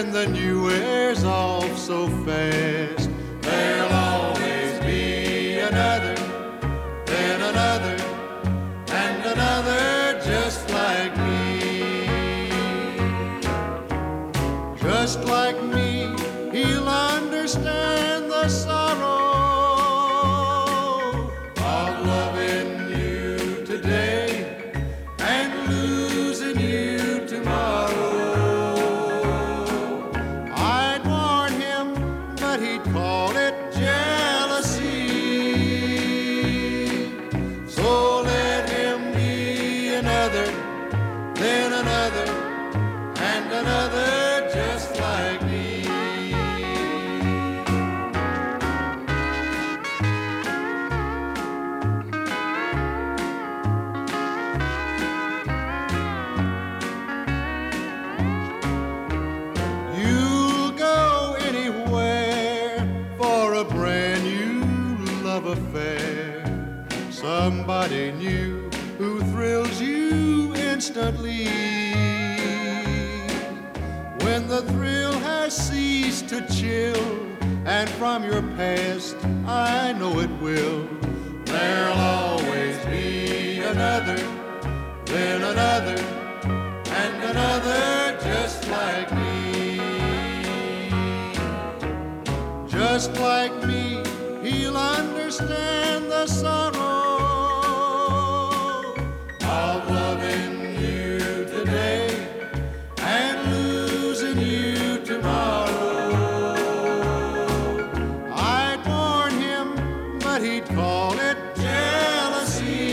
when the new wears off so fast. There'll always be another, then another, and another just like me. Just like me, he'll understand the sorrow of loving you today and losing you tomorrow. I'd warn him, but he'd call it jealousy. So let him be another, then another, and another just like me. You'll go anywhere for a brand new love affair. Somebody new who thrills you instantly. When the thrill has ceased to chill, and from your past I know it will, there'll always be another, then another, and another just like me. Just like me, he'll understand the sorrow of loving you today and losing you tomorrow. I'd warn him, but he'd call it jealousy.